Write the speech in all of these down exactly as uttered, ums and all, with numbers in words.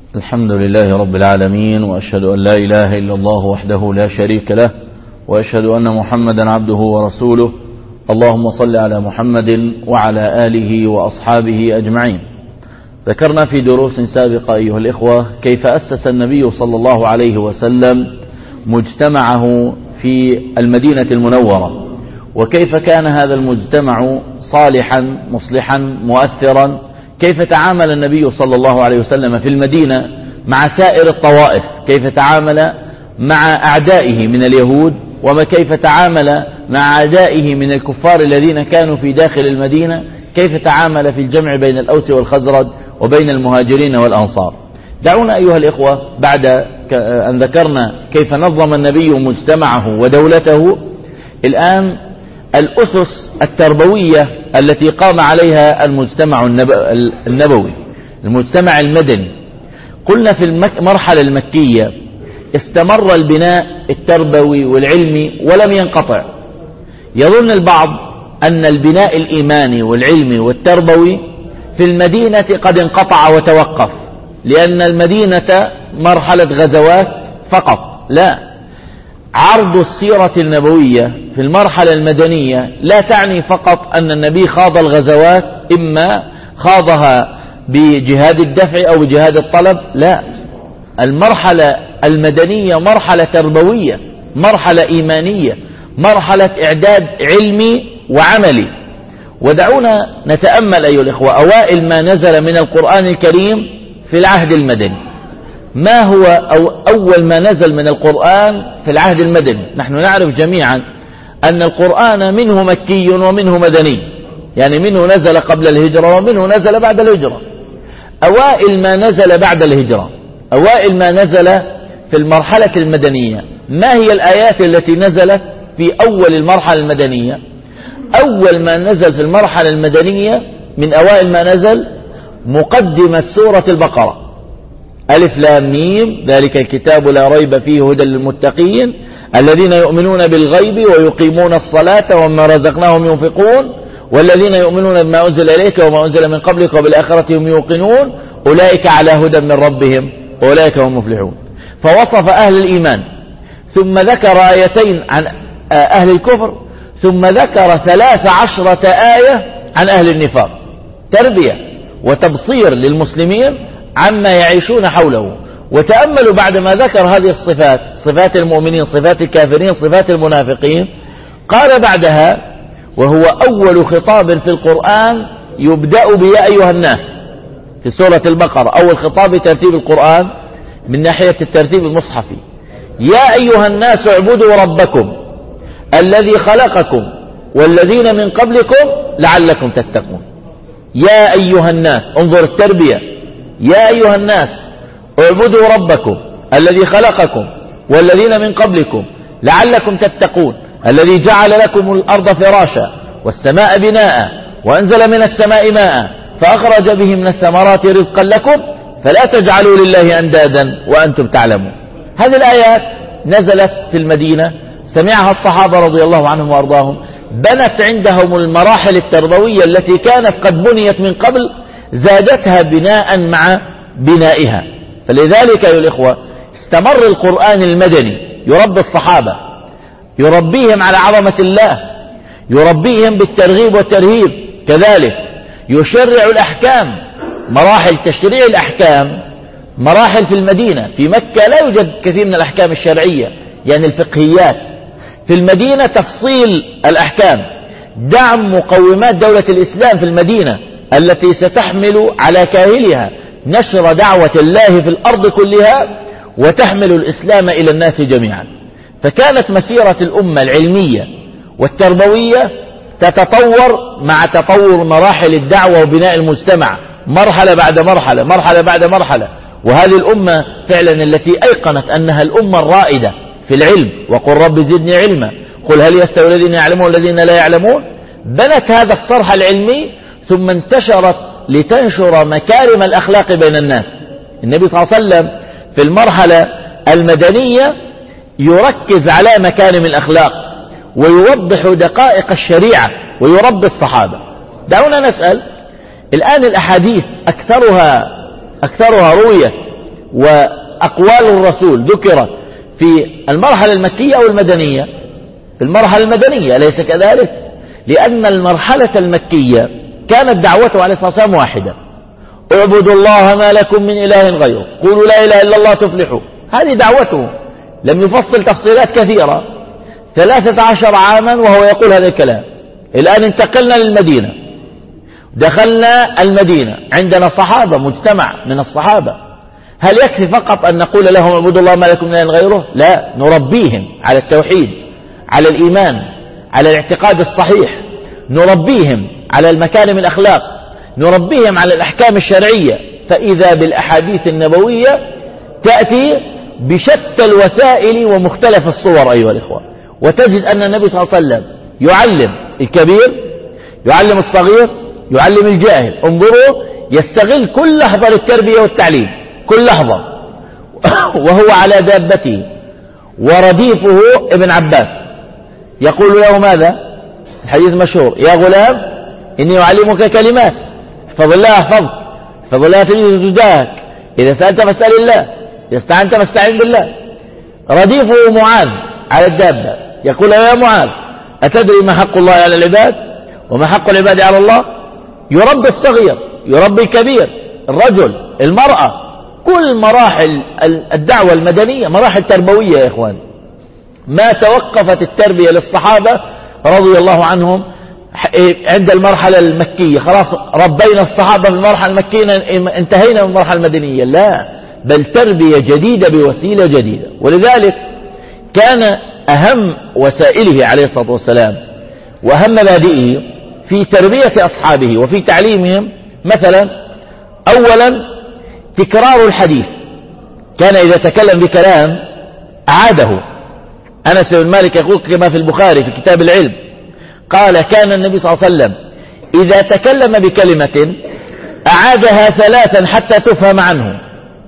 الحمد لله رب العالمين، وأشهد أن لا إله إلا الله وحده لا شريك له، وأشهد أن محمدا عبده ورسوله. اللهم صل على محمد وعلى آله وأصحابه أجمعين. ذكرنا في دروس سابقة أيها الإخوة كيف أسس النبي صلى الله عليه وسلم مجتمعه في المدينة المنورة، وكيف كان هذا المجتمع صالحا مصلحا مؤثرا، كيف تعامل النبي صلى الله عليه وسلم في المدينة مع سائر الطوائف، كيف تعامل مع أعدائه من اليهود، وكيف تعامل مع أعدائه من الكفار الذين كانوا في داخل المدينة، كيف تعامل في الجمع بين الأوس والخزرج وبين المهاجرين والأنصار. دعونا أيها الإخوة بعد أن ذكرنا كيف نظم النبي مجتمعه ودولته، الآن الأسس التربوية التي قام عليها المجتمع النبوي، المجتمع المدني. قلنا في المرحلة المكية استمر البناء التربوي والعلمي ولم ينقطع. يظن البعض أن البناء الإيماني والعلمي والتربوي في المدينة قد انقطع وتوقف، لأن المدينة مرحلة غزوات فقط. لا، عرض السيرة النبوية في المرحلة المدنية لا تعني فقط أن النبي خاض الغزوات، إما خاضها بجهاد الدفع أو بجهاد الطلب. لا، المرحلة المدنية مرحلة تربوية، مرحلة إيمانية، مرحلة إعداد علمي وعملي. ودعونا نتأمل أيها الإخوة أوائل ما نزل من القرآن الكريم في العهد المدني. ما هو أو أول ما نزل من القرآن في العهد المدني؟ نحن نعرف جميعا أن القرآن منه مكي ومنه مدني، يعني منه نزل قبل الهجرة ومنه نزل بعد الهجرة. أوائل ما نزل بعد الهجرة، أوائل ما نزل في المرحلة المدنية، ما هي الآيات التي نزلت في أول المرحلة المدنية؟ أول ما نزل في المرحلة المدنية من أوائل ما نزل مقدمة سورة البقرة، ألف لام ميم ذلك الكتاب لا ريب فيه هدى للمتقين الذين يؤمنون بالغيب ويقيمون الصلاة ومما رزقناهم ينفقون والذين يؤمنون بما أنزل إليك وما أنزل من قبلك وبالآخرة هم يوقنون أولئك على هدى من ربهم أولئك هم مفلحون. فوصف أهل الإيمان، ثم ذكر آيتين عن أهل الكفر، ثم ذكر ثلاث عشرة آية عن أهل النفاق، تربية وتبصير للمسلمين عما يعيشون حوله. وتأملوا بعد ما ذكر هذه الصفات، صفات المؤمنين، صفات الكافرين، صفات المنافقين، قال بعدها وهو أول خطاب في القرآن يبدأ بيا أيها الناس في سورة البقرة، أول خطاب في ترتيب القرآن من ناحية الترتيب المصحفي. يا أيها الناس اعبدوا ربكم الذي خلقكم والذين من قبلكم لعلكم تتقون. يا أيها الناس، انظر التربية، يا أيها الناس اعبدوا ربكم الذي خلقكم والذين من قبلكم لعلكم تتقون الذي جعل لكم الأرض فراشا والسماء بناء وأنزل من السماء ماء فأخرج به من الثمرات رزقا لكم فلا تجعلوا لله أندادا وأنتم تعلمون. هذه الآيات نزلت في المدينة، سمعها الصحابة رضي الله عنهم وأرضاهم، بنت عندهم المراحل التربوية التي كانت قد بنيت من قبل، زادتها بناء مع بنائها. فلذلك أيها الإخوة استمر القرآن المدني يربي الصحابة، يربيهم على عظمة الله، يربيهم بالترغيب والترهيب، كذلك يشرع الأحكام، مراحل تشريع الأحكام مراحل في المدينة. في مكة لا يوجد كثير من الأحكام الشرعية، يعني الفقهيات. في المدينة تفصيل الأحكام، دعم مقومات دولة الإسلام في المدينة التي ستحمل على كاهلها نشر دعوة الله في الأرض كلها وتحمل الإسلام إلى الناس جميعا. فكانت مسيرة الأمة العلمية والتربوية تتطور مع تطور مراحل الدعوة وبناء المجتمع، مرحلة بعد مرحلة، مرحلة بعد مرحلة. وهذه الأمة فعلا التي أيقنت أنها الأمة الرائدة في العلم، وقل رب زدني علما، قل هل يستوي الذين يعلمون والذين لا يعلمون، بنت هذا الصرح العلمي ثم انتشرت لتنشر مكارم الأخلاق بين الناس. النبي صلى الله عليه وسلم في المرحلة المدنية يركز على مكارم الأخلاق ويوضح دقائق الشريعة ويربي الصحابة. دعونا نسأل الآن، الأحاديث أكثرها أكثرها روية وأقوال الرسول ذكرت في المرحلة المكية أو المدنية؟ في المرحلة المدنية، أليس كذلك؟ لأن المرحلة المكية كانت دعوته عليه الصلاة والسلام واحدة: اعبدوا الله ما لكم من إله غيره، قولوا لا إله إلا الله تفلحوا. هذه دعوته، لم يفصل تفصيلات كثيرة. ثلاثة عشر عاما وهو يقول هذا الكلام. الآن انتقلنا للمدينة، دخلنا المدينة، عندنا صحابة، مجتمع من الصحابة. هل يكفي فقط أن نقول لهم اعبدوا الله ما لكم من إله غيره؟ لا، نربيهم على التوحيد، على الإيمان، على الاعتقاد الصحيح، نربيهم على المكارم الأخلاق، نربيهم على الأحكام الشرعية. فإذا بالأحاديث النبوية تأتي بشتى الوسائل ومختلف الصور أيها الإخوة، وتجد أن النبي صلى الله عليه وسلم يعلم الكبير، يعلم الصغير، يعلم الجاهل. انظروا، يستغل كل لحظة للتربية والتعليم، كل لحظة. وهو على دابته ورديفه ابن عباس يقول له ماذا؟ الحديث مشهور: يا غلام إني أعلمك كلمات، احفظ الله احفظك، احفظ الله تجده تجاهك، إذا سألت فاسأل الله، إذا استعنت فاستعن بالله. رديفه معاذ على الدابة يقول: يا معاذ أتدري ما حق الله على العباد وما حق العباد على الله؟ يربي الصغير، يربي الكبير، الرجل، المرأة. كل مراحل الدعوة المدنية مراحل تربوية يا إخوان. ما توقفت التربية للصحابة رضي الله عنهم عند المرحلة المكية، خلاص ربينا الصحابة في المرحلة المكية انتهينا من المرحلة المدنية، لا، بل تربية جديدة بوسيلة جديدة. ولذلك كان أهم وسائله عليه الصلاة والسلام وأهم مبادئه في تربية أصحابه وفي تعليمهم، مثلا أولا تكرار الحديث. كان إذا تكلم بكلام أعاده. أنس بن مالك يقول كما في البخاري في كتاب العلم، قال: كان النبي صلى الله عليه وسلم إذا تكلم بكلمة أعادها ثلاثا حتى تفهم عنه.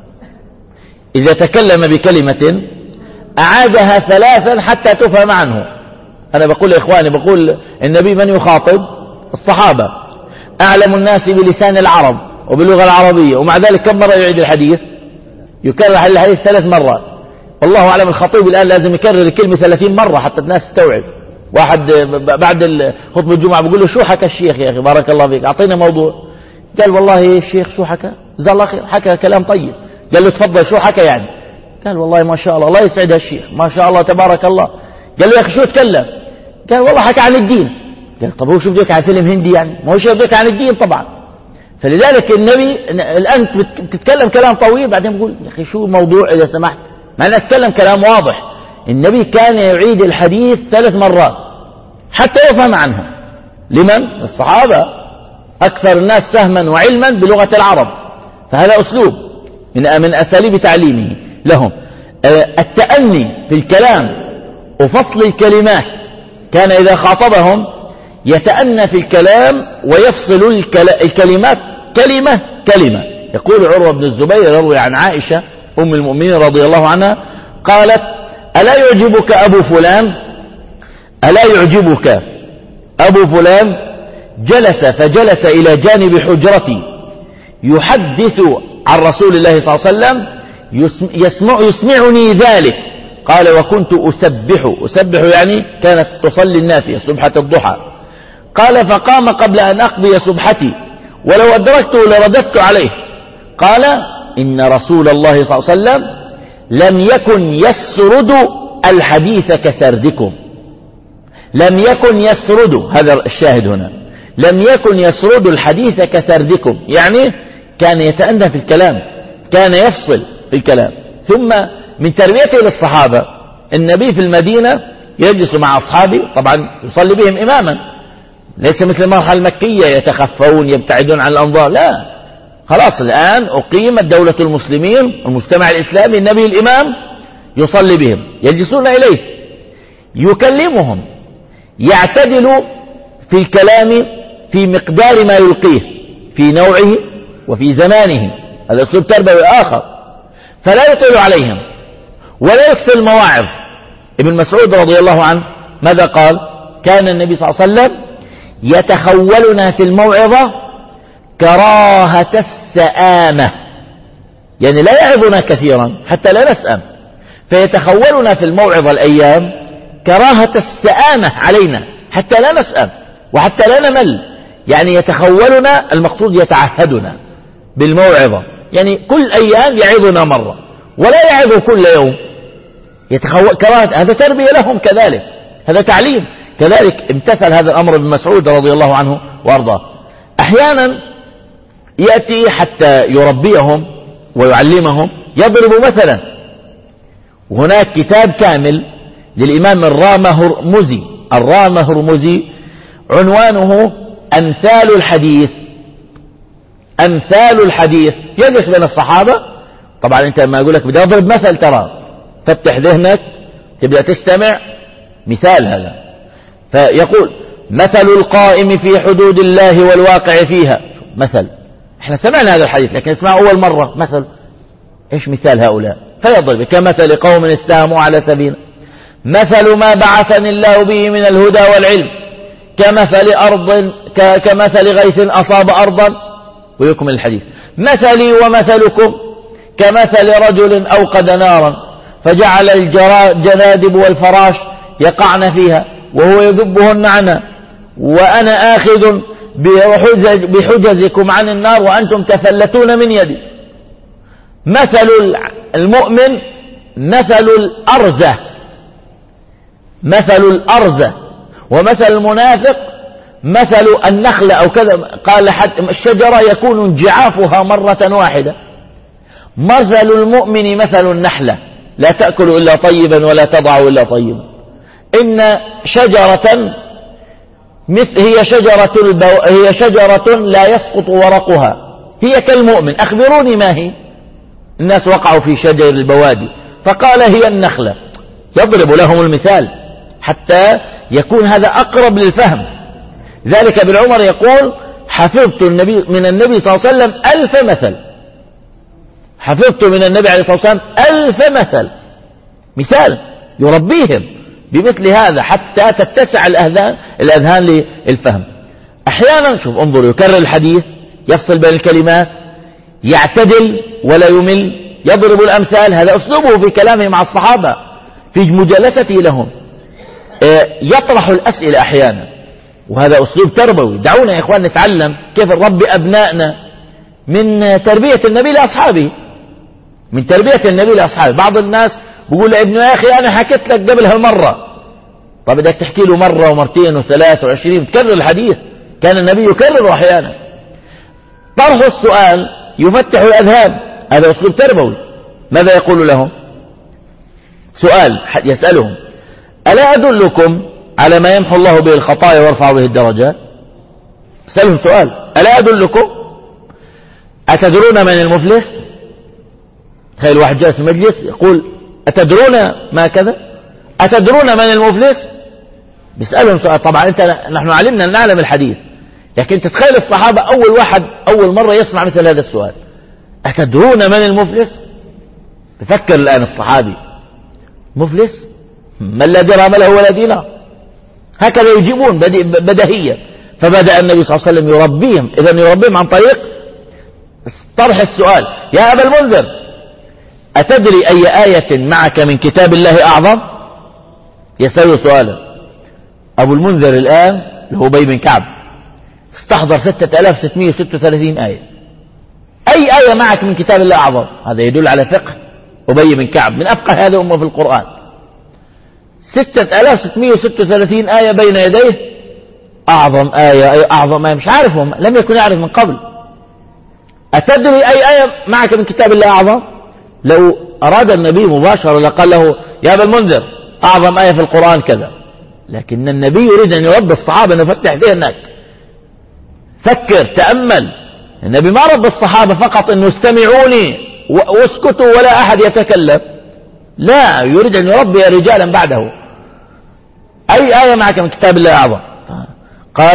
إذا تكلم بكلمة أعادها ثلاثا حتى تفهم عنه. أنا بقول يا إخواني، بقول النبي من يخاطب؟ الصحابة، أعلم الناس بلسان العرب وباللغة العربية، ومع ذلك كم مرة يعيد الحديث؟ يكرر الحديث ثلاث مرات. والله أعلم الخطيب الآن لازم يكرر الكلمة ثلاثين مرة حتى الناس تستوعب. واحد بعد خطبة الجمعة بيقول له: شو حكى الشيخ يا أخي؟ بارك الله فيك، أعطينا موضوع. قال: والله الشيخ شو حكى؟ جزاه الله خير، حكى كلام طيب. قال له: تفضل، شو حكى يعني؟ قال: والله ما شاء الله، الله يسعد هالشيخ، ما شاء الله تبارك الله. قال له: يا أخي شو تكلم؟ قال: والله حكى عن الدين. قال: طب هو شو بدك عن فيلم هندي يعني؟ ما هو شو بدك عن الدين طبعا. فلذلك النبي الآن بتتكلم كلام طويل، بعدين بقول: يا أخي شو الموضوع إذا سمحت؟ ما أنا أتكلم كلام واضح. النبي كان يعيد الحديث ثلاث مرات حتى يفهم عنه. لمن؟ الصحابة، أكثر الناس فهما وعلما بلغة العرب، فهذا أسلوب من من أساليب تعليمه لهم. التأني في الكلام وفصل الكلمات. كان إذا خاطبهم يتأنى في الكلام ويفصل الكلمات كلمة كلمة. يقول عروة بن الزبير يروي عن عائشة أم المؤمنين رضي الله عنها قالت: ألا يعجبك أبو فلان؟ ألا يعجبك أبو فلان؟ جلس فجلس إلى جانب حجرتي يحدث عن رسول الله صلى الله عليه وسلم، يسمع يسمعني ذلك. قال: وكنت أسبح. أسبح يعني كانت تصلي النافية سبحة الضحى. قال: فقام قبل أن أقضي سبحتي، ولو أدركته لرددت عليه. قال: إن رسول الله صلى الله عليه وسلم لم يكن يسرد الحديث كسردكم. لم يكن يسرد، هذا الشاهد هنا، لم يكن يسرد الحديث كسردكم، يعني كان يتأنى في الكلام، كان يفصل في الكلام. ثم من تربيته للصحابة، النبي في المدينة يجلس مع أصحابه، طبعا يصلي بهم إماما، ليس مثل المرحلة المكية يتخفون يبتعدون عن الأنظار، لا، خلاص الآن أقيمت دولة المسلمين، المجتمع الإسلامي، النبي الإمام يصلي بهم، يجلسون إليه يكلمهم، يعتدل في الكلام في مقدار ما يلقيه، في نوعه وفي زمانه، هذا أسلوب تربوي آخر، فلا يطيل عليهم ولا يكثر المواعظ. ابن مسعود رضي الله عنه ماذا قال؟ كان النبي صلى الله عليه وسلم يتخولنا في الموعظة كراهة السآمة، يعني لا يعظنا كثيرا حتى لا نسأم، فيتخولنا في الموعظة الأيام كراهة السآمة علينا حتى لا نسأم وحتى لا نمل. يعني يتخولنا، المقصود يتعهدنا بالموعظة، يعني كل أيام يعظنا مرة ولا يعظ كل يوم، يتخول كراهة. هذا تربية لهم كذلك، هذا تعليم كذلك. امتثل هذا الأمر ابن مسعود رضي الله عنه وأرضاه. أحيانا يأتي حتى يربيهم ويعلمهم يضرب مثلا. وهناك كتاب كامل للإمام الرامهرمزي الرامهرمزي عنوانه أمثال الحديث. أمثال الحديث يجلس بين الصحابة. طبعا أنت لما أقول لك بدي أضرب مثل ترى فتح ذهنك تبدأ تستمع مثال هذا. فيقول مثل القائم في حدود الله والواقع فيها. مثل، احنا سمعنا هذا الحديث لكن اسمعه أول مرة. مثل ايش مثال هؤلاء؟ فيضرب كمثل قوم استهموا على سفينة، مثل ما بعثني الله به من الهدى والعلم كمثل أرض كمثل غيث أصاب أرضا، ويكمل الحديث. مثلي ومثلكم كمثل رجل أوقد نارا فجعل الجنادب والفراش يقعن فيها وهو يذبهن عنها، وأنا آخذ بحجزكم عن النار وأنتم تفلتون من يدي. مثل المؤمن مثل الأرزة مثل الأرزة ومثل المنافق مثل النخلة أو كذا. قال حتى الشجرة يكون انجعافها مرة واحدة. مثل المؤمن مثل النحلة لا تأكل إلا طيبا ولا تضع إلا طيبا. إن شجرة مثل هي شجرة البو... هي شجرة لا يسقط ورقها، هي كالمؤمن. أخبروني ما هي؟ الناس وقعوا في شجر البوادي فقال هي النخلة. يضرب لهم المثال حتى يكون هذا أقرب للفهم. ذلك ابن عمر يقول حفظت النبي من النبي صلى الله عليه وسلم ألف مثل. حفظت من النبي عليه الصلاة والسلام ألف مثل. مثال يربيهم بمثل هذا حتى تتسع الأذهان الأذهان للفهم. أحيانا شوف انظر يكرر الحديث، يفصل بين الكلمات، يعتدل ولا يمل، يضرب الأمثال. هذا أسلوبه في كلامه مع الصحابة في مجالسته لهم. يطرح الأسئلة أحيانا، وهذا أسلوب تربوي. دعونا يا إخوان نتعلم كيف نربي أبنائنا من تربية النبي لأصحابه، من تربية النبي لأصحابه. بعض الناس بيقول لابنه يا أخي أنا حكيت لك قبل هالمرة. طب بدك تحكي له مرة ومرتين وثلاث وعشرين تكرر الحديث. كان النبي يكرره أحيانا. طرح السؤال يفتح الأذهان، هذا أسلوب تربوي. ماذا يقول لهم؟ سؤال يسألهم ألا أدلكم على ما يمحو الله به الخطايا ويرفع به الدرجات؟ سألهم سؤال ألا أدلكم؟ أتدرون من المفلس؟ تخيل واحد جالس في المجلس يقول أتدرون ما كذا؟ أتدرون من المفلس؟ بيسألهم سؤال. طبعا أنت نحن علمنا أن نعلم الحديث، لكن تتخيل الصحابة أول واحد أول مرة يسمع مثل هذا السؤال، أتدرون من المفلس؟ تفكر الآن الصحابي، مفلس؟ من لا درهم له ولا دينار. هكذا يجيبون بديهيا. فبدأ النبي صلى الله عليه وسلم يربيهم. إذن يربيهم عن طريق طرح السؤال. يا أبا المنذر أتدري أي آية معك من كتاب الله أعظم؟ يسأله سؤالا. أبو المنذر الآن له أبي بن كعب استحضر ستة آلاف وستمائة وستة وثلاثين آية. أي آية معك من كتاب الله أعظم؟ هذا يدل على فقه أبي بن كعب، من أفقه هذه الأمة في القرآن. ستة آلاف وستمائة وستة وثلاثين آية بين يديه. أعظم آية أي أعظم آية مش عارفهم، لم يكن يعرف من قبل. أتدري أي آية معك من كتاب الله أعظم؟ لو أراد النبي مباشرة لقال له يا أبا المنذر أعظم آية في القرآن كذا، لكن النبي يريد أن يربي الصحابة أن يفتح ذهنك. فكر تأمل. النبي ما رب الصحابة فقط أنه استمعوني واسكتوا ولا أحد يتكلم، لا، يريد أن يربي رجالا بعده. أي آية معك من كتاب الله أعظم؟ قال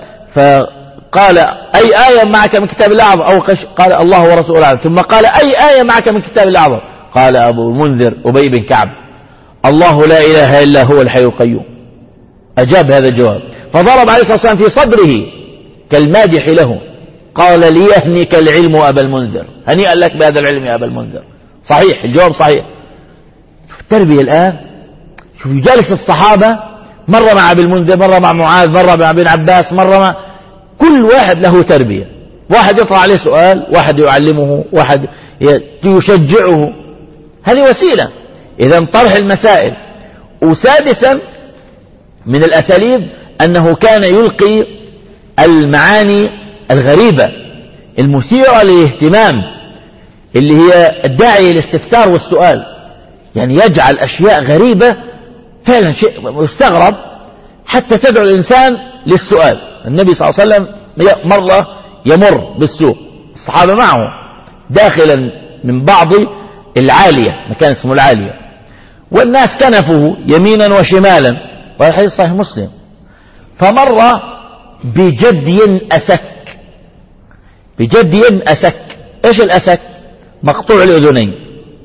فقال أي آية معك من كتاب الله أعظم؟ أو قال الله ورسوله أعلم. ثم قال أي آية معك من كتاب الله أعظم؟ قال أبو المنذر أبي بن كعب الله لا إله إلا هو الحي القيوم. أجاب هذا الجواب. فضرب عليه الصلاة والسلام في صدره كالمادح له قال ليهنك العلم أبا المنذر، هنيئا لك بهذا العلم يا أبا المنذر. صحيح، الجواب صحيح. شوف التربية الآن، شوف يجالس الصحابة، مرة مع أبي المنذر، مرة مع معاذ، مرة مع ابن عباس، مرة مع كل واحد له تربية. واحد يطرح عليه سؤال، واحد يعلمه، واحد يشجعه. هذه وسيلة إذا طرح المسائل. وسادسا من الأساليب أنه كان يلقي المعاني الغريبة المثيرة للاهتمام، اللي هي الداعي للاستفسار والسؤال. يعني يجعل أشياء غريبة فعلا شيء يستغرب حتى تدعو الإنسان للسؤال. النبي صلى الله عليه وسلم مرة يمر بالسوق، الصحابة معه داخلا من بعض العالية، مكان اسمه العالية، والناس كنفه يمينا وشمالا، وهذا حديث صحيح مسلم. فمر بجدي أسك، بجدي أسك. إيش الأسك؟ مقطوع الأذنين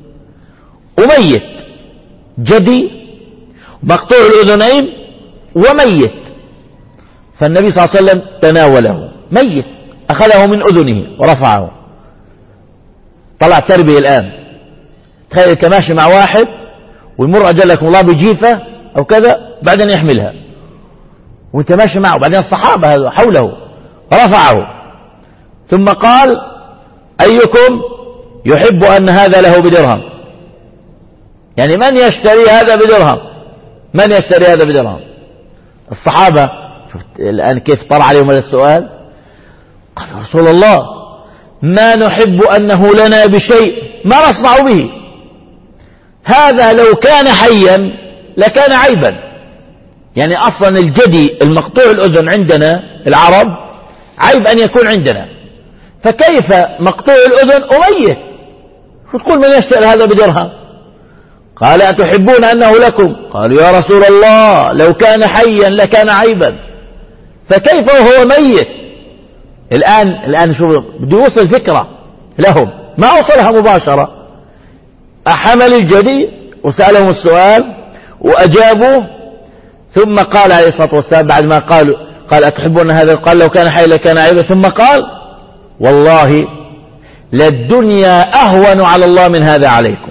وميت. جدي مقطوع الأذنين وميت. فالنبي صلى الله عليه وسلم تناوله ميت، أخذه من أذنه ورفعه. طلع تربية الآن. تخيل أنت ماشي مع واحد ويمر أجلكم الله بجيفة أو كذا، بعدين يحملها وانت ماشي معه، بعدين الصحابة هذا حوله رفعه، ثم قال أيكم يحب أن هذا له بدرهم؟ يعني من يشتري هذا بدرهم؟ من يشتري هذا بدرهم؟ الصحابة شفت الآن كيف طلع عليهم هذا السؤال. قال يا رسول الله ما نحب أنه لنا بشيء ما نصنع به، هذا لو كان حيا لكان عيبا. يعني أصلا الجدي المقطوع الأذن عندنا العرب عيب أن يكون عندنا، فكيف مقطوع الأذن وميت؟ تقول من يشتري هذا بدرهم؟ قال أتحبون أنه لكم؟ قالوا يا رسول الله لو كان حيا لكان عيبا، فكيف وهو ميت؟ الآن الآن شوف بده يوصل فكرة لهم، ما أوصلها مباشرة. أحمل الجدي وسألهم السؤال وأجابوا، ثم قال عليه الصلاة والسلام بعد ما قالوا قال أتحبون هذا؟ قال لو كان حيا لكان عيبا. ثم قال والله للدنيا أهون على الله من هذا عليكم،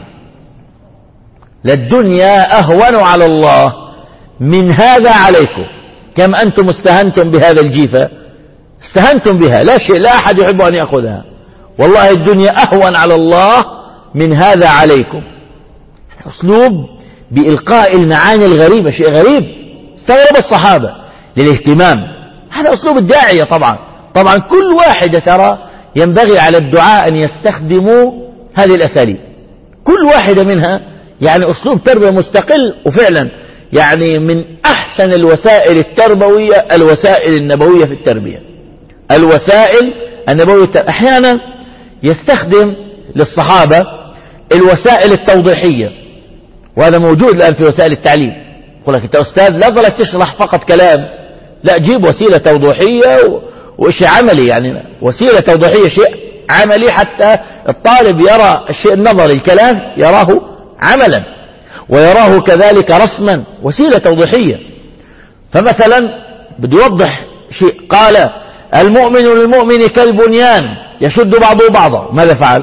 للدنيا أهون على الله من هذا عليكم. كم أنتم استهنتم بهذا الجيفة، استهنتم بها، لا شيء، لا أحد يحب أن يأخذها. والله الدنيا أهون على الله من هذا عليكم. أسلوب بإلقاء المعاني الغريبة، شيء غريب استغرب الصحابة للاهتمام. هذا أسلوب الداعية. طبعا طبعا كل واحد ترى ينبغي على الدعاء أن يستخدموا هذه الأساليب، كل واحدة منها يعني أسلوب تربية مستقل. وفعلا يعني من أحسن الوسائل التربوية الوسائل النبوية في التربية، الوسائل النبوية. أحيانا يستخدم للصحابة الوسائل التوضيحية، وهذا موجود الآن في وسائل التعليم. يقول لك أنت أستاذ لا تظل تشرح فقط كلام، لا جيب وسيلة توضيحية وشيء عملي، يعني وسيلة توضيحية شيء عملي حتى الطالب يرى الشيء النظري، الكلام يراه عملا ويراه كذلك رسما، وسيلة توضيحية. فمثلا بده يوضح شيء، قال المؤمن للمؤمن كالبنيان يشد بعضه بعضا. ماذا فعل؟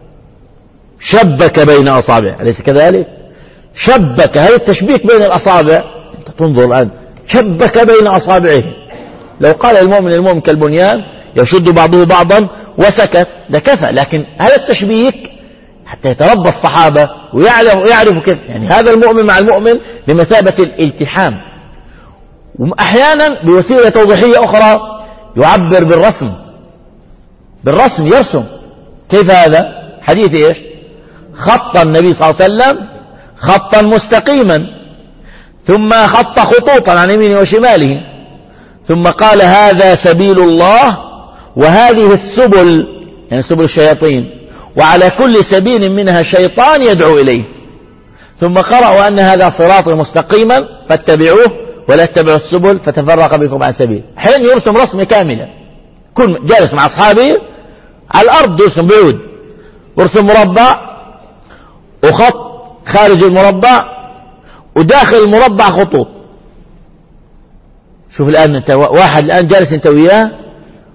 شبك بين أصابعه، أليس كذلك؟ شبك، هذا التشبيك بين الأصابع. أنت تنظر الآن، شبك بين أصابعه. لو قال المؤمن للمؤمن كالبنيان يشد بعضه بعضا وسكت لكفى، لكن هذا التشبيك حتى يتربى الصحابة ويعرفوا كيف، يعني هذا المؤمن مع المؤمن بمثابة الالتحام. وأحيانا بوسيلة توضيحية أخرى يعبر بالرسم، بالرسم يرسم. كيف هذا؟ حديث إيش؟ خط النبي صلى الله عليه وسلم خطا مستقيما، ثم خط خطوطا عن يمينه وشماله، ثم قال هذا سبيل الله وهذه السبل، يعني سبل الشياطين، وعلى كل سبيل منها شيطان يدعو إليه. ثم قرأوا أن هذا صراطي مستقيما فاتبعوه ولا تتبعوا السبل فتفرق بكم عن سبيل. حين يرسم رسمة كاملة، كل جالس مع أصحابه على الأرض يرسم بعود، يرسم مربع وخط خارج المربع وداخل المربع خطوط. شوف الآن أنت واحد الآن جالس أنت وياه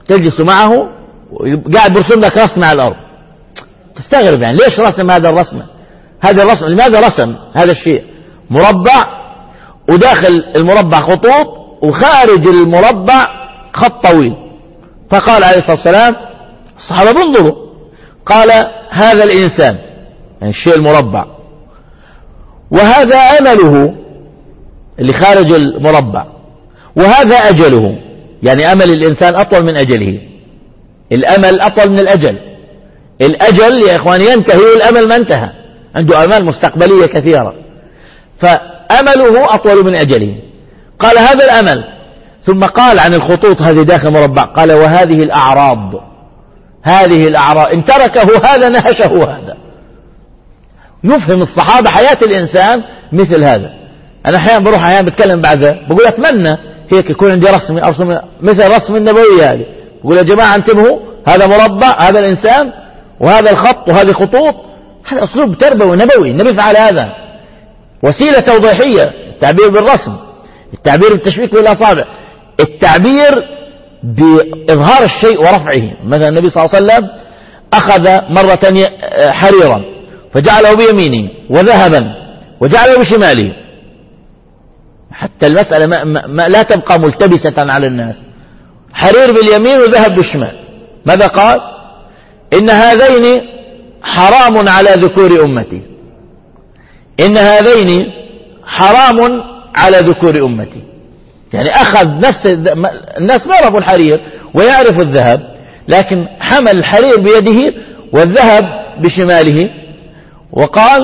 تجلس معه قاعد برسم لك رسمة على الأرض، تستغرب يعني ليش رسم هذا الرسمة؟ هذا الرسم لماذا رسم هذا الشيء؟ مربع، وداخل المربع خطوط، وخارج المربع خط طويل. فقال عليه الصلاة والسلام الصحابة بانظروا، قال هذا الإنسان، يعني الشيء المربع، وهذا أمله اللي خارج المربع، وهذا أجله، يعني أمل الإنسان أطول من أجله، الأمل أطول من الأجل. الأجل يا إخواني ينتهي والأمل ما انتهى، عنده أمال مستقبلية كثيرة، فأمله أطول من أجله. قال هذا الأمل، ثم قال عن الخطوط هذه داخل مربع، قال وهذه الأعراض، هذه الأعراض إن تركه هذا نهشه هذا. يفهم الصحابة حياة الإنسان مثل هذا. أنا أحيانا بروح أحيانا بتكلم بعزة، بقول أتمنى هيك يكون عندي رسمي أرسم مثل رسم النبوي هذه، بقول يا جماعة انتبهوا، هذا مربع، هذا الإنسان، وهذا الخط، وهذه خطوط. هذا أسلوب تربوي نبوي، النبي فعل هذا، وسيلة توضيحية، التعبير بالرسم، التعبير بالتشبيك بالأصابع، التعبير بإظهار الشيء ورفعه. مثلا النبي صلى الله عليه وسلم أخذ مرة حريرا فجعله بيمينه، وذهبا وجعله بشماله، حتى المسألة ما ما لا تبقى ملتبسة على الناس. حرير باليمين وذهب بالشمال. ماذا قال؟ إن هذين حرام على ذكور أمتي، إن هذين حرام على ذكور أمتي. يعني أخذ نفس الناس ما يعرفوا الحرير ويعرفوا الذهب، لكن حمل الحرير بيده والذهب بشماله، وقال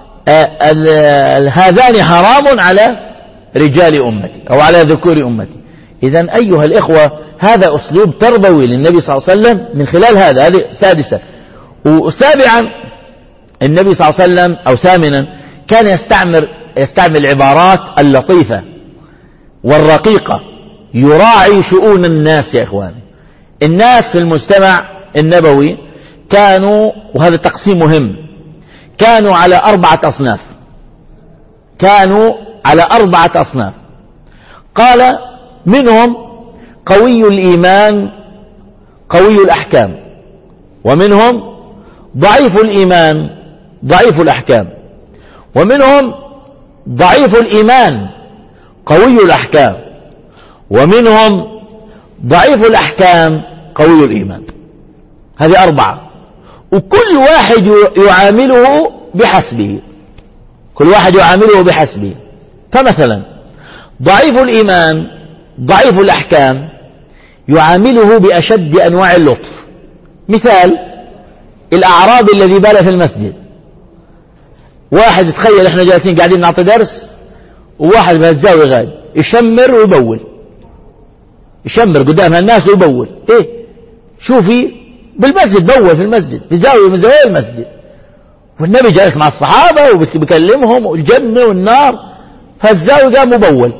هذان حرام على رجال أمتي أو على ذكور أمتي. إذن أيها الإخوة هذا أسلوب تربوي للنبي صلى الله عليه وسلم من خلال هذا. هذه سادسة. وسابعا النبي صلى الله عليه وسلم أو ثامنا كان يستعمل يستعمل العبارات اللطيفة والرقيقة، يراعي شؤون الناس. يا إخواني الناس في المجتمع النبوي كانوا، وهذا تقسيم مهم، كانوا على أربعة أصناف، كانوا على أربعة أصناف. قال منهم قوي الإيمان قوي الأحكام، ومنهم ضعيف الإيمان ضعيف الأحكام، ومنهم ضعيف الإيمان قوي الأحكام، ومنهم ضعيف الأحكام قوي الإيمان. هذه أربعة، وكل واحد يعامله بحسبه، كل واحد يعامله بحسبه. فمثلا ضعيف الإيمان ضعيف الأحكام يعامله بأشد أنواع اللطف. مثال الأعرابي الذي بال في المسجد. واحد تخيل احنا جالسين قاعدين نعطي درس، وواحد بهالزاوية غاد يشمر ويبول، يشمر قدام الناس ويبول. ايه شوفي بالمسجد، بول في المسجد في زاوية من زوايا المسجد، والنبي جالس مع الصحابة وبيكلمهم والجنة والنار، فالزاوية قام مبول.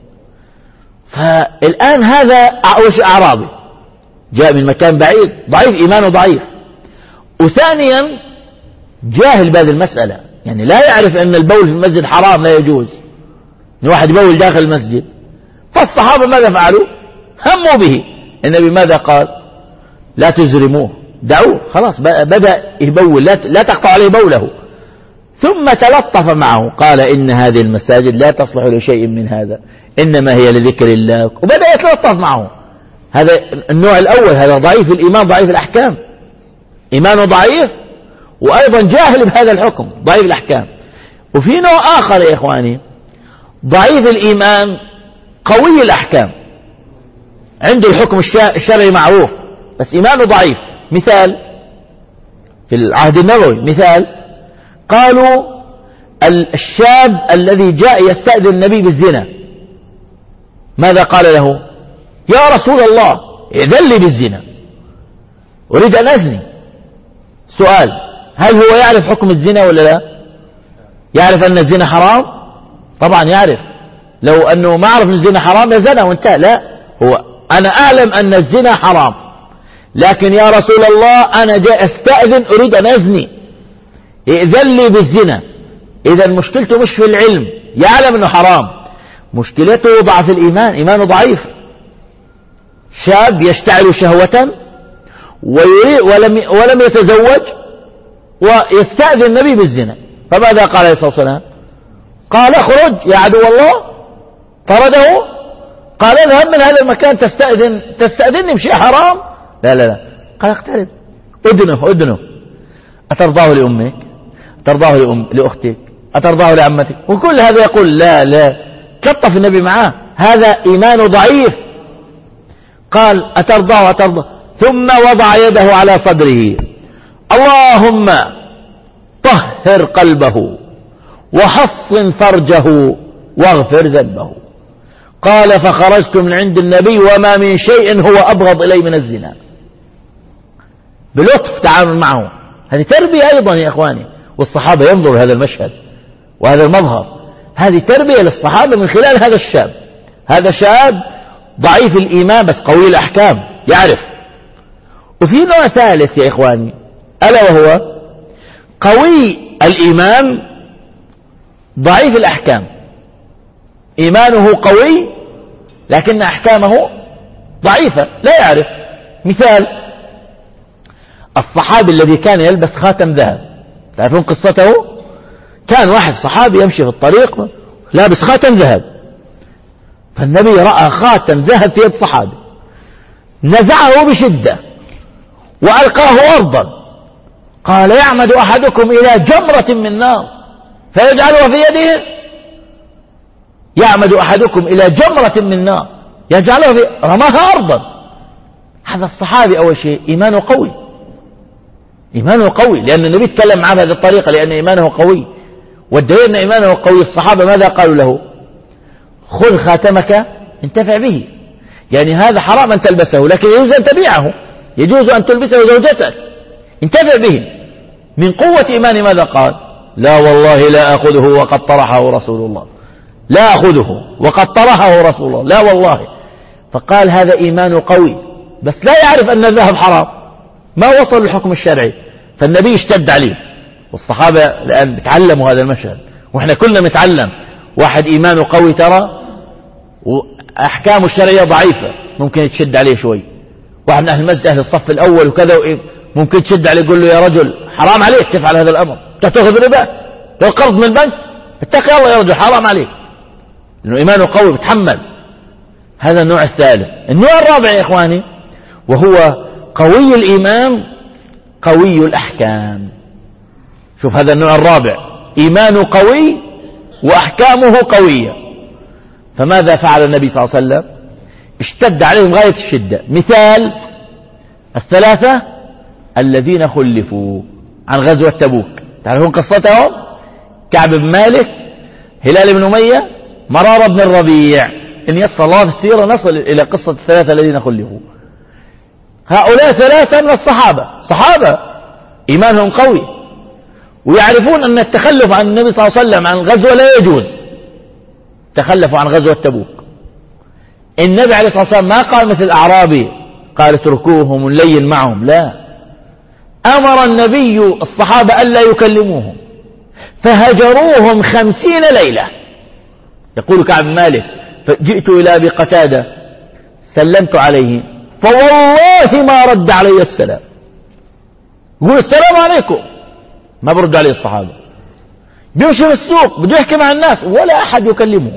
فالآن هذا أعرابي جاء من مكان بعيد، ضعيف إيمانه ضعيف. وثانيا جاهل بهذه المسألة، يعني لا يعرف أن البول في المسجد حرام لا يجوز، أن واحد يبول داخل المسجد. فالصحابة ماذا فعلوا؟ هموا به. النبي ماذا قال؟ لا تزرموه، دعوه، خلاص بدأ يبول، لا, لا تقطع عليه بوله. ثم تلطف معه، قال إن هذه المساجد لا تصلح لشيء من هذا، إنما هي لذكر الله، وبدأ يتلطف معه. هذا النوع الأول، هذا ضعيف الإيمان ضعيف الأحكام، إيمانه ضعيف وأيضا جاهل بهذا الحكم، ضعيف الأحكام. وفي نوع آخر يا إخواني ضعيف الإيمان قوي الأحكام، عنده الحكم الشرعي معروف بس إيمانه ضعيف. مثال في العهد النبوي، مثال قالوا الشاب الذي جاء يستأذن النبي بالزنا، ماذا قال له؟ يا رسول الله إذن لي بالزنا، أريد أن أزني. سؤال، هل هو يعرف حكم الزنا ولا لا؟ يعرف أن الزنا حرام؟ طبعا يعرف. لو أنه ما عرف أن الزنا حرام لزنا وانتهى. لا، هو أنا أعلم أن الزنا حرام، لكن يا رسول الله أنا جاء أستأذن أريد أن أزني، إذن لي بالزنا. إذا مشكلته مش في العلم، يعلم أنه حرام، مشكلته ضعف الإيمان، إيمانه ضعيف. شاب يشتعل شهوة ولم, ولم يتزوج ويستأذن النبي بالزنا، فماذا قال عليه الصلاة والسلام؟ قال اخرج يا عدو الله، طرده، قال اذهب من هذا المكان تستأذن تستأذنني بشيء حرام؟ لا لا لا، قال اقترب، ادنه ادنه، أترضاه لأمك؟ أترضاه لأم لأختك؟ أترضاه لعمتك؟ وكل هذا يقول لا لا، كطف النبي معاه، هذا إيمان ضعيف. قال أترضاه أترضاه، ثم وضع يده على صدره، اللهم طهر قلبه وحصن فرجه واغفر ذنبه. قال فخرجت من عند النبي وما من شيء هو أبغض إلي من الزنا. بلطف تعامل معه، هذه تربية أيضا يا إخواني، والصحابة ينظروا هذا المشهد وهذا المظهر، هذه تربية للصحابة من خلال هذا الشاب. هذا شاب ضعيف الإيمان بس قوي الأحكام يعرف. وفي نوع ثالث يا إخواني، ألا وهو قوي الإيمان ضعيف الأحكام، إيمانه قوي لكن أحكامه ضعيفة لا يعرف. مثال الصحابي الذي كان يلبس خاتم ذهب، تعرفون قصته؟ كان واحد صحابي يمشي في الطريق لابس خاتم ذهب، فالنبي رأى خاتم ذهب في يد صحابي، نزعه بشدة وألقاه أرضا، قال يعمد أحدكم إلى جمرة من نار فيجعلها في يده، يعمد أحدكم إلى جمرة من نار يجعلها في، رماها أرضا. هذا الصحابي أول شيء إيمانه قوي، إيمانه قوي لأن النبي تكلم معه بهذه الطريقة لأن إيمانه قوي. والدليل أن إيمانه قوي، الصحابة ماذا قالوا له؟ خذ خاتمك انتفع به، يعني هذا حرام أن تلبسه لكن يجوز أن تبيعه، يجوز أن تلبسه زوجتك، انتفع به. من قوة إيمان ماذا قال؟ لا والله لا أخذه وقد طرحه رسول الله، لا أخذه وقد طرحه رسول الله، لا والله. فقال هذا إيمان قوي بس لا يعرف أن الذهب حرام، ما وصل للحكم الشرعي، فالنبي اشتد عليه. والصحابة الآن تعلموا هذا المشهد، وإحنا كلنا نتعلم. واحد إيمانه قوي ترى وأحكامه الشرعية ضعيفة ممكن يتشد عليه شوي، واحد من أهل المسجد أهل الصف الأول وكذا ممكن تشد عليه يقول له يا رجل حرام عليك تفعل هذا الأمر، تأخذ ربا، لو قرض من البنك اتقي الله يا رجل حرام عليك، لأنه إيمانه قوي بتحمل. هذا النوع الثالث. النوع الرابع يا إخواني وهو قوي الإيمان قوي الأحكام. شوف هذا النوع الرابع، إيمانه قوي وأحكامه قوية. فماذا فعل النبي صلى الله عليه وسلم؟ اشتد عليهم غاية الشدة. مثال الثلاثة الذين خلفوا عن غزوة تبوك، تعرفون قصتهم؟ كعب بن مالك، هلال بن أمية، مرارة بن الربيع. إن يسر الله في السيرة نصل إلى قصة الثلاثة الذين خلفوا. هؤلاء ثلاثة من الصحابة، صحابة إيمانهم قوي ويعرفون أن التخلف عن النبي صلى الله عليه وسلم عن الغزوة لا يجوز، تخلفوا عن غزوة تبوك. النبي عليه الصلاة والسلام ما قال مثل الأعرابي قال اتركوهم ولين معهم، لا، أمر النبي الصحابة ألا يكلموهم فهجروهم خمسين ليلة. يقول كعب بن مالك فجئت إلى أبي قتادة سلمت عليه فوالله ما رد علي السلام، يقول السلام عليكم ما برد عليه الصحابة، بيمشي في السوق بده يحكي مع الناس ولا أحد يكلمه.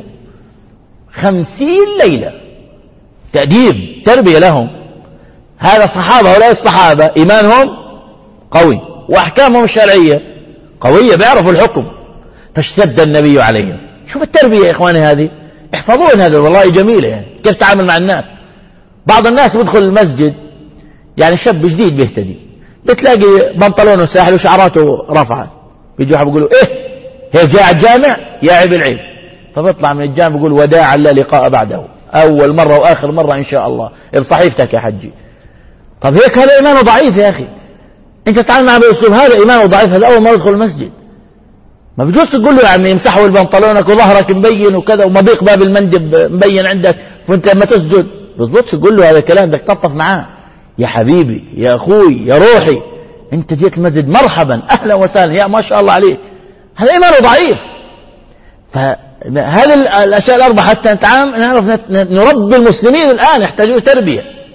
خمسين ليلة تأديب تربية لهم. هذا الصحابة هؤلاء الصحابة إيمانهم قوي وأحكامهم الشرعية قوية بيعرفوا الحكم، فاشتد النبي عليهم. شوف التربية يا إخواني هذه، احفظون هذا والله جميلة، يعني كيف تعامل مع الناس. بعض الناس بيدخل المسجد يعني شاب جديد بيهتدي، بتلاقي بنطلونه ساحل وشعراته رفعت، بيجوا بيقولوا ايه هيك جاء الجامع يا عيب العيب، فبيطلع من الجامع بيقول وداعا لا لقاء بعده، أول مرة وآخر مرة إن شاء الله بصحيفتك يا حجي. طب هيك هذا إيمانه ضعيف يا أخي، أنت تتعامل معه بالأسلوب هذا إيمانه ضعيف، هذا أول مرة يدخل المسجد. ما بجوز تقول له يا عمي امسحوا البنطلونك وظهرك مبين وكذا ومضيق باب المندب مبين عندك وانت لما تسجد، بزبطش تقول له هذا الكلام، بدك تطف معاه. يا حبيبي يا أخوي يا روحي أنت جيت المسجد مرحبا أهلا وسهلا يا ما شاء الله عليك، هذا إيمانه ضعيف. فهذه الأشياء الأربعة حتى نتعامل نعرف نربي المسلمين الآن يحتاجون تربية.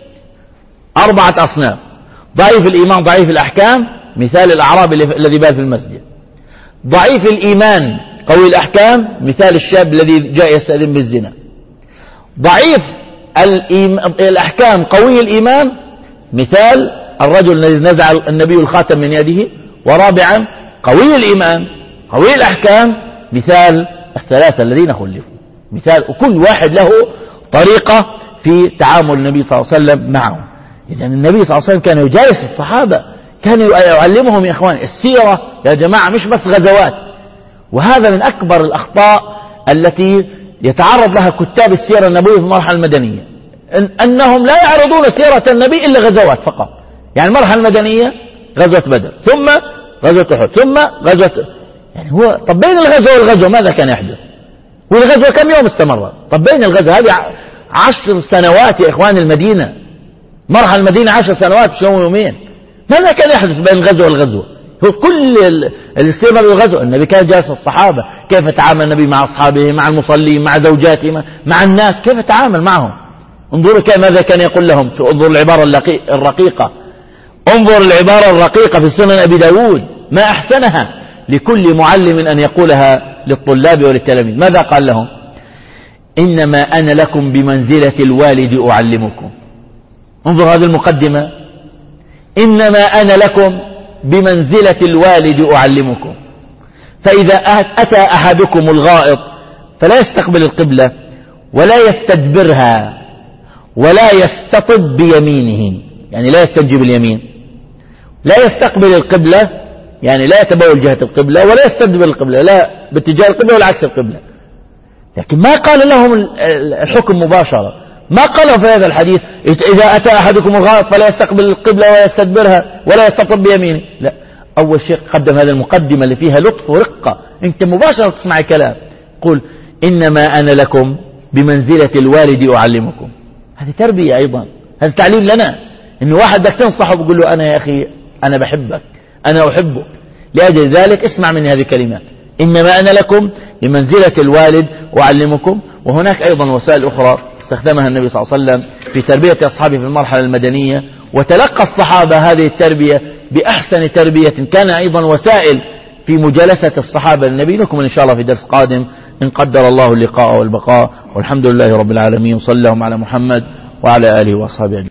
أربعة أصناف: ضعيف الإيمان ضعيف الأحكام، مثال الأعرابي الذي بات في المسجد. ضعيف الإيمان قوي الأحكام، مثال الشاب الذي جاء يستأذن بالزنا. ضعيف الأحكام قوي الإيمان، مثال الرجل الذي نزع النبي الخاتم من يده. ورابعا قوي الإيمان قوي الأحكام، مثال الثلاثة الذين خلفوا. مثال، وكل واحد له طريقة في تعامل النبي صلى الله عليه وسلم معه. إذن النبي صلى الله عليه وسلم كان يجالس الصحابة، كان يعلمهم يا إخوان السيرة يا جماعة، مش بس غزوات. وهذا من أكبر الأخطاء التي يتعرض لها كتاب السيرة النبوية في المرحلة المدنية، إن أنهم لا يعرضون سيرة النبي إلا غزوات فقط. يعني المرحلة المدنية غزوة بدر، ثم غزوة أحد، ثم غزوة، يعني هو طب بين الغزوة والغزوة ماذا كان يحدث؟ والغزوة كم يوم استمرت؟ طب بين الغزوة هذه عشر سنوات يا إخوان، المدينة مرحلة المدينة عشر سنوات مش يوم يومين. ماذا كان يحدث بين الغزوة والغزوة؟ هو كل الاستمرار بالغزوة. النبي كان جالس الصحابة، كيف تعامل النبي مع أصحابه، مع المصلين، مع زوجاته، مع الناس، كيف تعامل معهم. انظروا كيف ماذا كان يقول لهم. انظروا العبارة الرقيقة، انظر العبارة الرقيقة في سنن أبي داود، ما أحسنها لكل معلم أن يقولها للطلاب وللتلاميذ. ماذا قال لهم؟ إنما أنا لكم بمنزلة الوالد أعلمكم. انظر هذه المقدمة، إنما أنا لكم بمنزلة الوالد أعلمكم. فإذا أتى أحدكم الغائط فلا يستقبل القبلة ولا يستدبرها ولا يستطب بيمينه، يعني لا يستنجي باليمين، لا يستقبل القبلة يعني لا يتبول جهة القبلة، ولا يستدبر القبلة لا باتجاه القبلة ولا عكس القبلة. لكن ما قال لهم الحكم مباشرة، ما قالوا في هذا الحديث إذا أتى أحدكم الغائط فلا يستقبل القبلة ولا يستدبرها ولا يستطب بيمينه. لا، أول شيء قدم هذه المقدمة اللي فيها لطف ورقة، أنت مباشرة تسمع كلام. قل إنما أنا لكم بمنزلة الوالد أعلمكم. هذه تربية أيضا، هذا تعليم لنا. إنه واحد بدك تنصحه بيقول له أنا يا أخي أنا بحبك، أنا أحبك، لأجل ذلك اسمع مني هذه الكلمات، إنما أنا لكم بمنزلة الوالد أعلمكم. وهناك أيضا وسائل أخرى استخدمها النبي صلى الله عليه وسلم في تربية أصحابه في المرحلة المدنية، وتلقى الصحابة هذه التربية بأحسن تربية. كان أيضا وسائل في مجالسة الصحابة للنبي. نكمل إن شاء الله في درس قادم إن قدر الله اللقاء والبقاء، والحمد لله رب العالمين. صلى الله على محمد وعلى آله وأصحابه أجمعين.